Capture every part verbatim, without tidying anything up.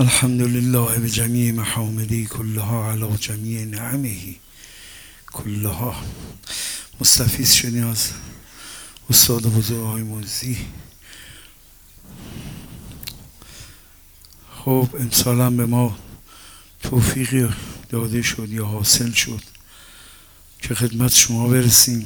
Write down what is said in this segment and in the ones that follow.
الحمد لله بجميع محامده كلها على جميع نعمه کلها. مستفیض شدیم از استاد بزرگ آقای موزی. خب امسال هم به ما توفیقی داده شد یا حاصل شد که خدمت شما برسیم.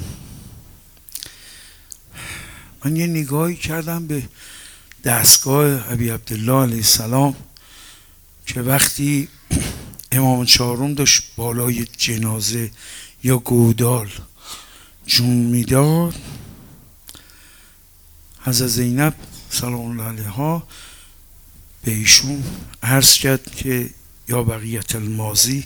من یه نگاهی کردم به دستگاه ابی عبدالله علیه السلام که وقتی امام چهارم داشت بالای جنازه یا گودال جون میداد، حضرت زینب سلام الله علیها به ایشون عرض کرد که یا بقیت الماضی،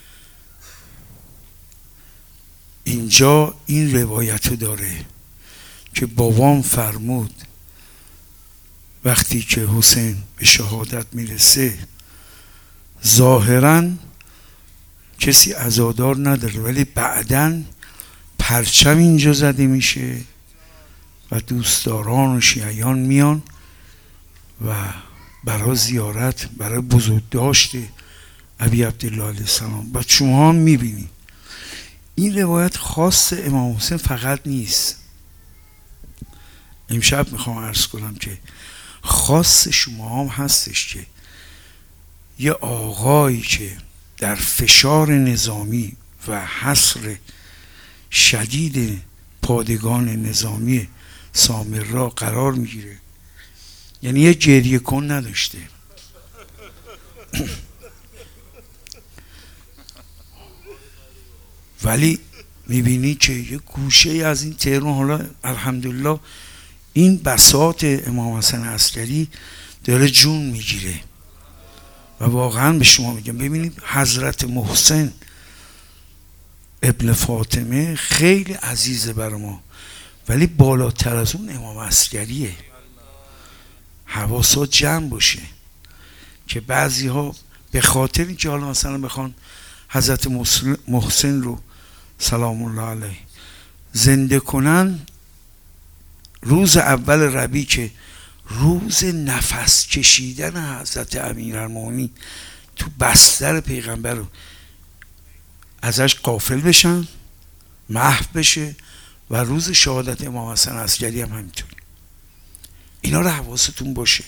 اینجا این روایتو داره که بابام فرمود وقتی که حسین به شهادت میرسه ظاهراً کسی عزادار نداره، ولی بعداً پرچم اینجا زده میشه و دوستداران و شیعیان میان و برای زیارت، برای بزرگداشت ابی عبدالله علیه السلام. و شما هم میبینی این روایت خاص امام حسین فقط نیست. امشب میخوام عرض کنم که خاص شما هم هستش که یه آقایی که در فشار نظامی و حصر شدید پادگان نظامی سامرا قرار میگیره، یعنی یه گریه کن نداشته. ولی میبینی که یه گوشه از این تهران، حالا الحمدلله این بساط امام حسن عسکری داره جون میگیره و واقعا به شما میگم ببینید حضرت محسن ابن فاطمه خیلی عزیزه برای ما، ولی بالاتر از اون امام عسکریه. حواسا جمع باشه که بعضی ها به خاطر اینکه حالا مثلا بخوان حضرت محسن رو سلام الله علیه زنده کنن، روز اول ربیع که روز نفس کشیدن حضرت امیرالمومنین تو بستر پیغمبر رو ازش غافل بشن، محو بشه، و روز شهادت امام حسن عسکری هم همینطوری. اینا رو حواستون باشه.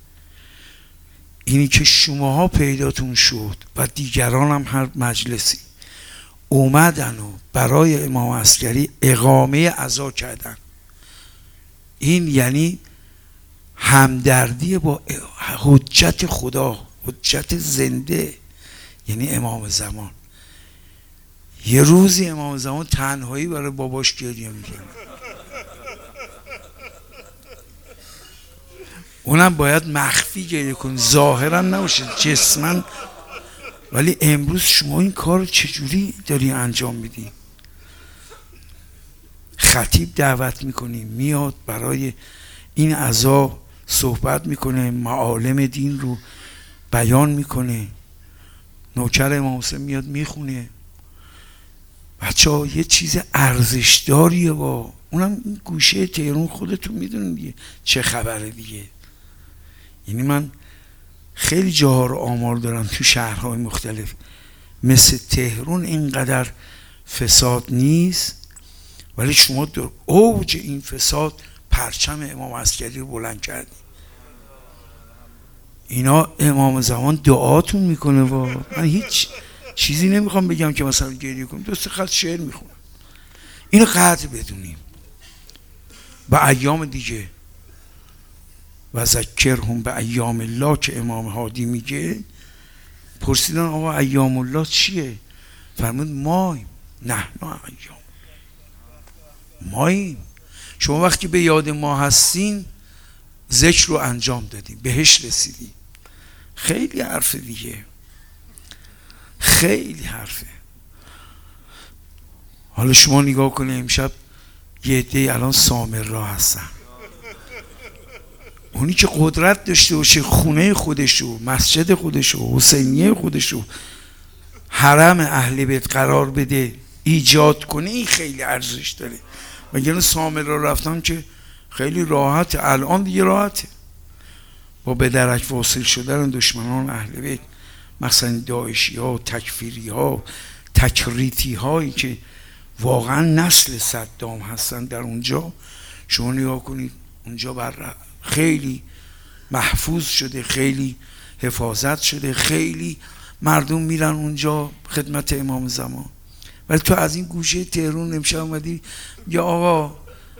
اینی که شماها پیداتون شد و دیگران هم هر مجلسی اومدن و برای امام عسکری اقامه عزا کردن، این یعنی همدردی با حجت خدا، حجت زنده، یعنی امام زمان. یه روزی امام زمان تنهایی برای باباش گریه میکنه، اونم باید مخفی گریه کنه، ظاهرا نباشه، جسمن. ولی امروز شما این کار چجوری داری انجام میدی؟ خطیب دعوت میکنی، میاد برای این عزا صحبت میکنه، معالم دین رو بیان میکنه، نوکر امام حسین میاد میخونه. بچه ها یه چیز ارزشداریه، با اونم این گوشه تهران خودتون میدونین دیگه چه خبره دیگه. یعنی من خیلی جاها رو آمار دارم تو شهرهای مختلف، مثل تهران اینقدر فساد نیست، ولی شما در اوج این فساد پرچم امام عسکری رو بلند کردی. اینا امام زمان دعاتون میکنه. و من هیچ چیزی نمیخوام بگم که مثلا گریه کنم، دوست خط شعر میخونم. اینو قدر بدونیم. و ایام دیگه و ذکرهم به ایام الله که امام هادی میگه، پرسیدن آقا ایام الله چیه؟ فرمود مایم، نه نه ایام ماییم. شما وقتی به یاد ما هستین ذکر رو انجام دادیم، بهش رسیدیم. خیلی حرفه دیگه، خیلی حرفه. حالا شما نگاه کنید امشب یه عده الان سامرا هستن، اونی که قدرت داشته باشه خونه خودشو، مسجد خودشو، حسینیه خودشو، حرم اهل بیت قرار بده، ایجاد کنه، این خیلی ارزش داره. مگر سامرا رفتن که خیلی راحته، الان دیگه راحته. با به درک واصل شدن دشمنان اهل بیت، مثلا داعشی ها، تکفیری ها، تکریتی هایی که واقعا نسل صدام هستن در اونجا. شما نگاه کنید اونجا بر خیلی محفوظ شده، خیلی حفاظت شده، خیلی مردم میرن اونجا خدمت امام زمان. ولی تو از این گوشه تهران امشب اومدی یا آقا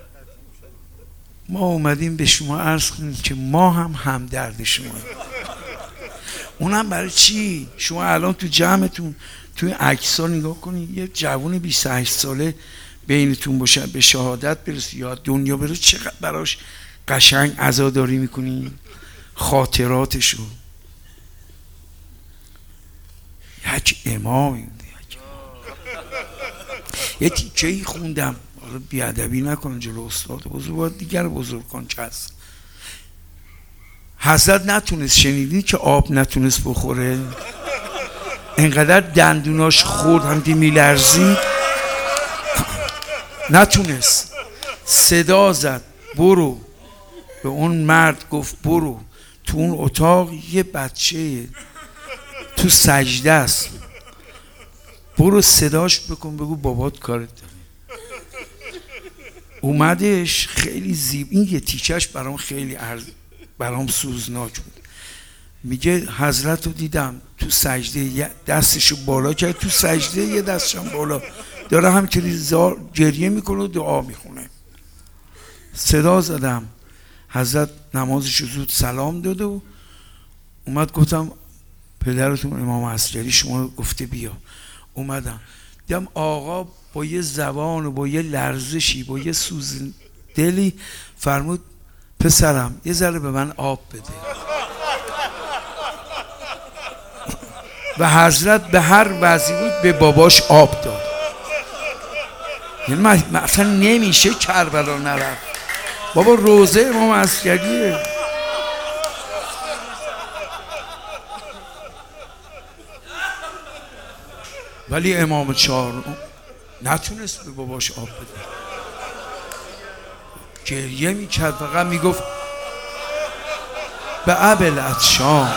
ما اومدیم به شما عرض کنیم که ما هم همدرد شما. اونم برای چی؟ شما الان تو جمعتون توی عکس‌ها نگاه کنید یه جوون بیست و هشت ساله بینتون باشه به شهادت برسه یا دنیا بره، چقدر براش قشنگ عزاداری میکنین، خاطراتشو. یک امامی یه تیکه‌ای خوندم، حالا بیادبی نکنم جلو استاد بزرگ، باید دیگر بزرگ کن چه هست. حضرت نتونست، شنیدی که آب نتونست بخوره؟ انقدر دندوناش خورد همدی میلرزید نتونست. صدا زد برو، به اون مرد گفت برو تو اون اتاق یه بچه تو سجده است، برو صداش بکن بگو بابات کارت داره. اومدش خیلی زیب، این یه تیکش برام خیلی عرض برام سوزناک بود. میگه حضرت رو دیدم تو سجده دستشو بالا کرد، تو سجده یه دستشم بالا داره همینطوری زار گریه میکنه و دعا میخونه. صدا زدم، حضرت نمازشو زود سلام داده و اومد. گفتم پدرتون امام عسکری شما گفته بیا. اومدم دیدم آقا با یه زبان و با یه لرزشی با یه سوز دلی فرمود پسرم یه ذره به من آب بده. و حضرت به هر وضعی بود به باباش آب داد. یعنی من اصلا نمیشه کربلا نرفت. بابا روزه امام عسکریه. ولی امام چهارم نتونست به باباش آب بده، گریه میکرد، فقط میگفت به ابل عطشان.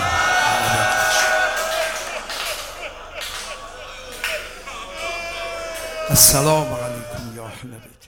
السلام علیکم یا اهل بیت.